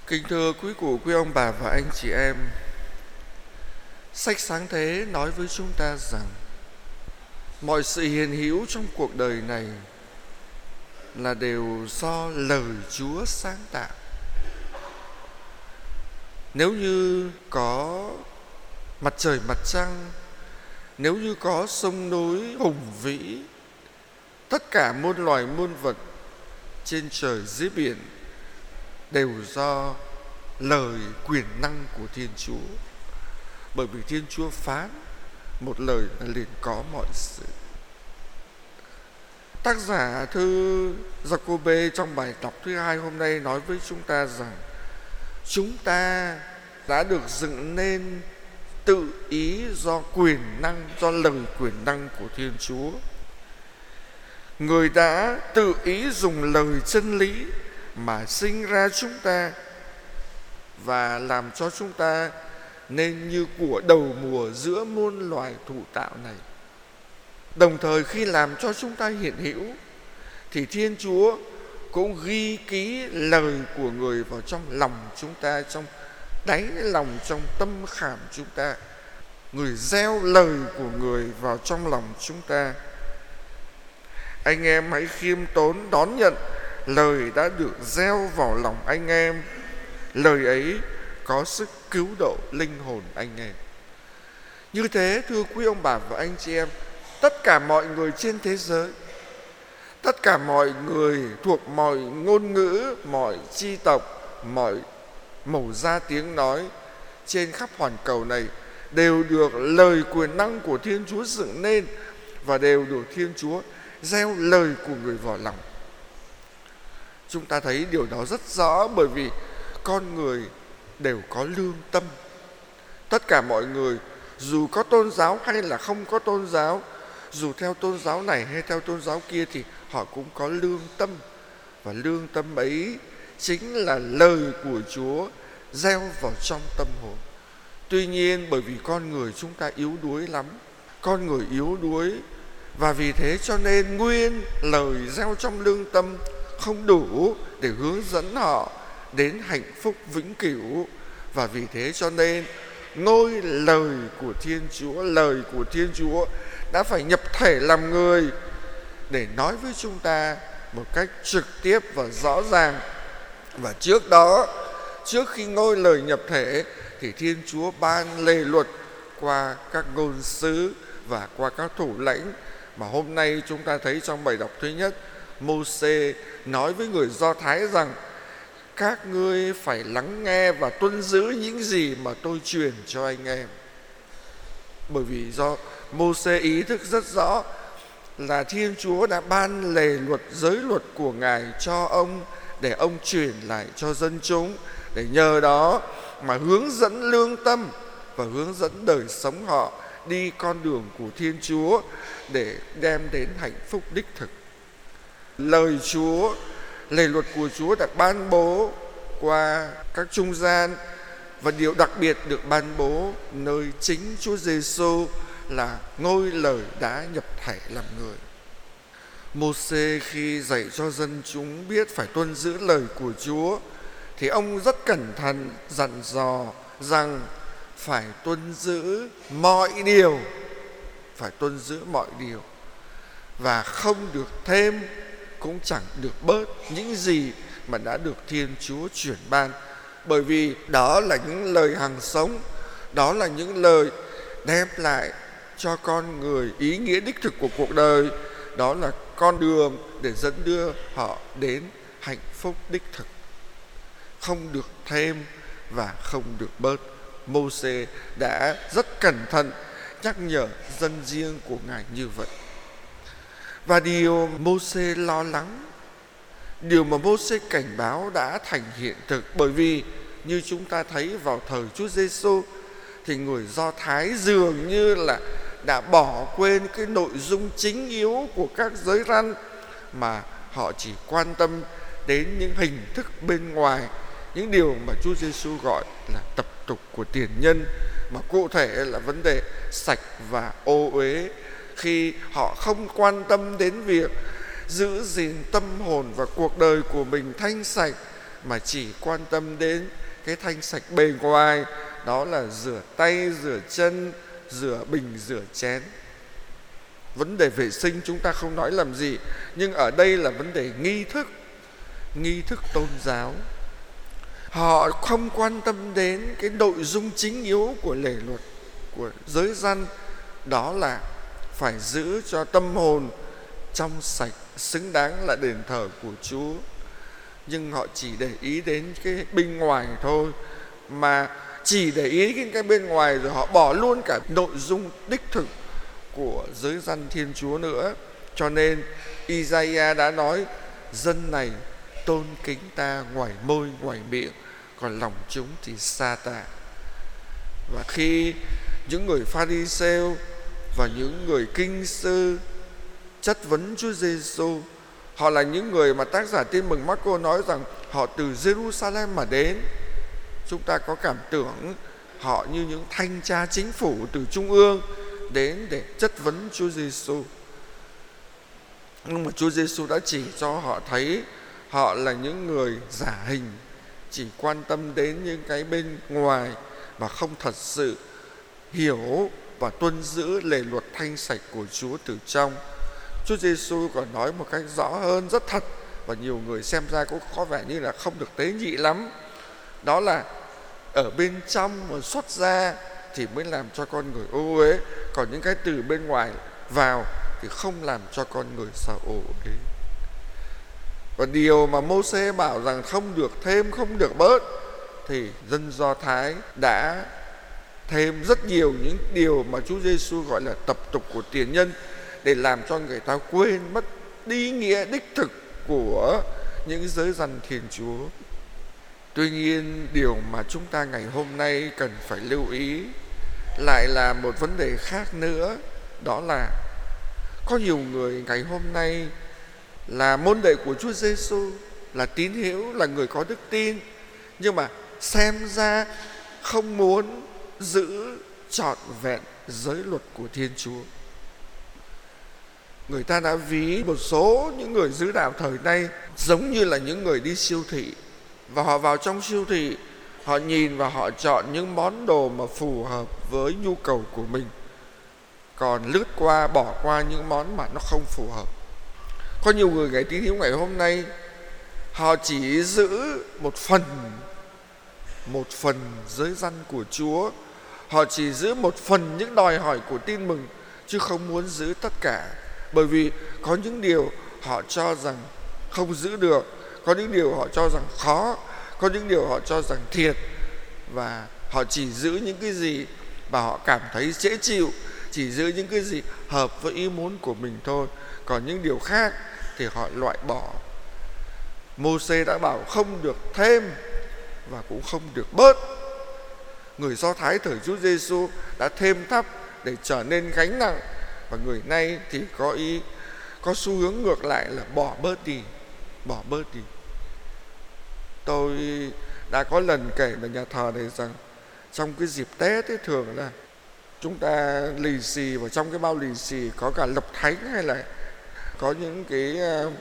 Kính thưa quý cụ, quý ông bà và anh chị em, sách Sáng Thế nói với chúng ta rằng mọi sự hiện hữu trong cuộc đời này là đều do lời Chúa sáng tạo. Nếu như có mặt trời mặt trăng, nếu như có sông núi hùng vĩ, tất cả muôn loài muôn vật trên trời dưới biển đều do lời quyền năng của Thiên Chúa. Bởi vì Thiên Chúa phán một lời là liền có mọi sự. Tác giả thư Giacôbê trong bài đọc thứ 2 hôm nay nói với chúng ta rằng chúng ta đã được dựng nên tự ý do quyền năng, do lời quyền năng của Thiên Chúa. Người đã tự ý dùng lời chân lý mà sinh ra chúng ta và làm cho chúng ta nên như của đầu mùa giữa muôn loài thụ tạo này. Đồng thời khi làm cho chúng ta hiện hữu thì Thiên Chúa cũng ghi ký lời của người vào trong lòng chúng ta, trong đáy lòng, trong tâm khảm chúng ta. Người gieo lời của người vào trong lòng chúng ta. Anh em hãy khiêm tốn đón nhận lời đã được gieo vào lòng anh em. Lời ấy có sức cứu độ linh hồn anh em. Như thế, thưa quý ông bà và anh chị em, tất cả mọi người trên thế giới, tất cả mọi người thuộc mọi ngôn ngữ, mọi chi tộc, mọi màu da tiếng nói trên khắp hoàn cầu này đều được lời quyền năng của Thiên Chúa dựng nên và đều được Thiên Chúa gieo lời của người vào lòng. Chúng ta thấy điều đó rất rõ bởi vì con người đều có lương tâm. Tất cả mọi người, dù có tôn giáo hay là không có tôn giáo, dù theo tôn giáo này hay theo tôn giáo kia, thì họ cũng có lương tâm. Và lương tâm ấy chính là lời của Chúa gieo vào trong tâm hồn. Tuy nhiên bởi vì con người chúng ta yếu đuối lắm, con người yếu đuối, và vì thế cho nên nguyên lời gieo trong lương tâm không đủ để hướng dẫn họ đến hạnh phúc vĩnh cửu. Và vì thế cho nên ngôi lời của Thiên Chúa, lời của Thiên Chúa đã phải nhập thể làm người để nói với chúng ta một cách trực tiếp và rõ ràng. Và trước đó, trước khi ngôi lời nhập thể thì Thiên Chúa ban lề luật qua các ngôn sứ và qua các thủ lãnh. Mà hôm nay chúng ta thấy trong bài đọc thứ nhất, Mô-sê nói với người Do Thái rằng các ngươi phải lắng nghe và tuân giữ những gì mà tôi truyền cho anh em. Bởi vì do Mô-sê ý thức rất rõ là Thiên Chúa đã ban lề luật, giới luật của Ngài cho ông để ông truyền lại cho dân chúng, để nhờ đó mà hướng dẫn lương tâm và hướng dẫn đời sống họ đi con đường của Thiên Chúa để đem đến hạnh phúc đích thực. Lời Chúa, lề luật của Chúa được ban bố qua các trung gian, và điều đặc biệt được ban bố nơi chính Chúa Giêsu là ngôi lời đã nhập thể làm người. Mô-sê khi dạy cho dân chúng biết phải tuân giữ lời của Chúa thì ông rất cẩn thận dặn dò rằng phải tuân giữ mọi điều, phải tuân giữ mọi điều, và không được thêm cũng chẳng được bớt những gì mà đã được Thiên Chúa truyền ban. Bởi vì đó là những lời hằng sống, đó là những lời đem lại cho con người ý nghĩa đích thực của cuộc đời, đó là con đường để dẫn đưa họ đến hạnh phúc đích thực. Không được thêm và không được bớt. Mô-sê đã rất cẩn thận nhắc nhở dân riêng của Ngài như vậy. Và điều Mô-sê lo lắng, điều mà Mô-sê cảnh báo đã thành hiện thực. Bởi vì như chúng ta thấy vào thời Chúa Giêsu thì người Do Thái dường như là đã bỏ quên cái nội dung chính yếu của các giới răn, mà họ chỉ quan tâm đến những hình thức bên ngoài, những điều mà Chúa Giêsu gọi là tập tục của tiền nhân, mà cụ thể là vấn đề sạch và ô uế, khi họ không quan tâm đến việc giữ gìn tâm hồn và cuộc đời của mình thanh sạch mà chỉ quan tâm đến cái thanh sạch bề ngoài, đó là rửa tay, rửa chân, rửa bình, rửa chén. Vấn đề vệ sinh chúng ta không nói làm gì, nhưng ở đây là vấn đề nghi thức tôn giáo. Họ không quan tâm đến cái nội dung chính yếu của lề luật, của giới răn, đó là phải giữ cho tâm hồn trong sạch, xứng đáng là đền thờ của Chúa. Nhưng họ chỉ để ý đến cái bên ngoài thôi, mà chỉ để ý đến cái bên ngoài rồi họ bỏ luôn cả nội dung đích thực của giới răn Thiên Chúa nữa. Cho nên Isaiah đã nói: dân này tôn kính ta ngoài môi ngoài miệng, còn lòng chúng thì xa ta. Và khi những người Pha-ri-sêu và những người kinh sư chất vấn Chúa Giêsu, họ là những người mà tác giả Tin Mừng Mác-cô nói rằng họ từ Jerusalem mà đến. Chúng ta có cảm tưởng họ như những thanh tra chính phủ từ trung ương đến để chất vấn Chúa Giêsu. Nhưng mà Chúa Giêsu đã chỉ cho họ thấy họ là những người giả hình, chỉ quan tâm đến những cái bên ngoài mà không thật sự hiểu và tuân giữ lề luật thanh sạch của Chúa từ trong. Chúa Giêsu còn nói một cách rõ hơn, rất thật, và nhiều người xem ra cũng có vẻ như là không được tế nhị lắm. Đó là ở bên trong mà xuất ra thì mới làm cho con người ô uế, còn những cái từ bên ngoài vào thì không làm cho con người sợ ô uế. Và điều mà Mô-sê bảo rằng không được thêm, không được bớt, thì dân Do Thái đã thêm rất nhiều những điều mà Chúa Giêsu gọi là tập tục của tiền nhân, để làm cho người ta quên mất ý nghĩa đích thực của những giới răn Thiên Chúa. Tuy nhiên, điều mà chúng ta ngày hôm nay cần phải lưu ý lại là một vấn đề khác nữa. Đó là có nhiều người ngày hôm nay là môn đệ của Chúa Giêsu, là tín hữu, là người có đức tin, nhưng mà xem ra không muốn giữ trọn vẹn giới luật của Thiên Chúa. Người ta đã ví một số những người giữ đạo thời nay giống như là những người đi siêu thị, và họ vào trong siêu thị, họ nhìn và họ chọn những món đồ mà phù hợp với nhu cầu của mình, còn lướt qua, bỏ qua những món mà nó không phù hợp. Có nhiều người ngày tín hữu ngày hôm nay, họ chỉ giữ một phần giới răn của Chúa, họ chỉ giữ một phần những đòi hỏi của tin mừng, chứ không muốn giữ tất cả. Bởi vì có những điều họ cho rằng không giữ được, có những điều họ cho rằng khó, có những điều họ cho rằng thiệt, và họ chỉ giữ những cái gì mà họ cảm thấy dễ chịu, chỉ giữ những cái gì hợp với ý muốn của mình thôi, còn những điều khác thì họ loại bỏ. Mô-sê đã bảo không được thêm và cũng không được bớt. Người Do Thái thời Chúa Giêsu đã thêm thắt để trở nên gánh nặng, và người nay thì có xu hướng ngược lại là bỏ bớt đi. Tôi đã có lần kể ở nhà thờ này rằng trong cái dịp Tết ấy, thường là chúng ta lì xì, và trong cái bao lì xì có cả lộc thánh, hay là có những cái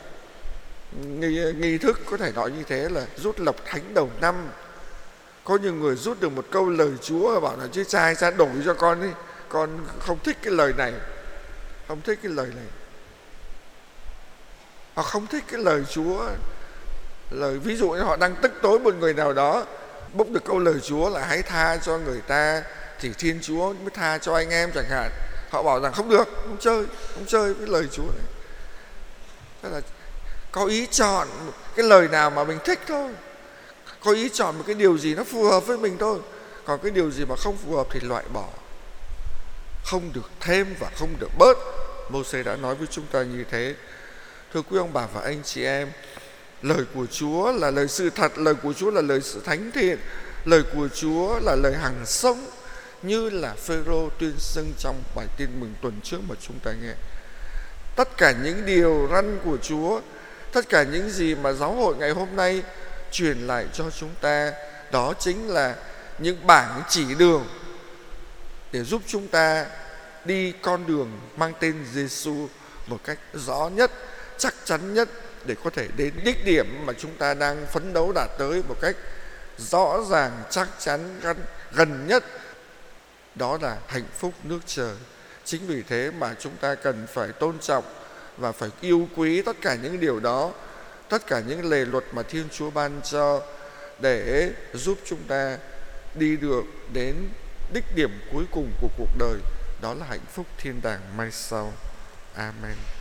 nghi thức có thể nói như thế là rút lộc thánh đầu năm. Có nhiều người rút được một câu lời Chúa, bảo là chứ trai ra đổi cho con đi, con không thích cái lời này, không thích cái lời này. Họ không thích cái lời Chúa. Lời ví dụ như họ đang tức tối một người nào đó, bốc được câu lời Chúa là hãy tha cho người ta thì Thiên Chúa mới tha cho anh em chẳng hạn. Họ bảo rằng không được, không chơi cái lời Chúa này. Tức là có ý chọn cái lời nào mà mình thích thôi, có ý chọn một cái điều gì nó phù hợp với mình thôi, còn cái điều gì mà không phù hợp thì loại bỏ. Không được thêm và không được bớt. Mô-sê đã nói với chúng ta như thế. Thưa quý ông bà và anh chị em, lời của Chúa là lời sự thật, lời của Chúa là lời sự thánh thiện, lời của Chúa là lời hằng sống, như là Phêrô tuyên xưng trong bài tin mừng tuần trước mà chúng ta nghe. Tất cả những điều răn của Chúa, tất cả những gì mà giáo hội ngày hôm nay truyền lại cho chúng ta, đó chính là những bảng chỉ đường để giúp chúng ta đi con đường mang tên Giêsu một cách rõ nhất, chắc chắn nhất để có thể đến đích điểm mà chúng ta đang phấn đấu đạt tới một cách rõ ràng, chắc chắn, gần nhất. Đó là hạnh phúc nước trời. Chính vì thế mà chúng ta cần phải tôn trọng và phải yêu quý tất cả những điều đó, tất cả những lề luật mà Thiên Chúa ban cho, để giúp chúng ta đi được đến đích điểm cuối cùng của cuộc đời, đó là hạnh phúc thiên đàng mai sau. Amen.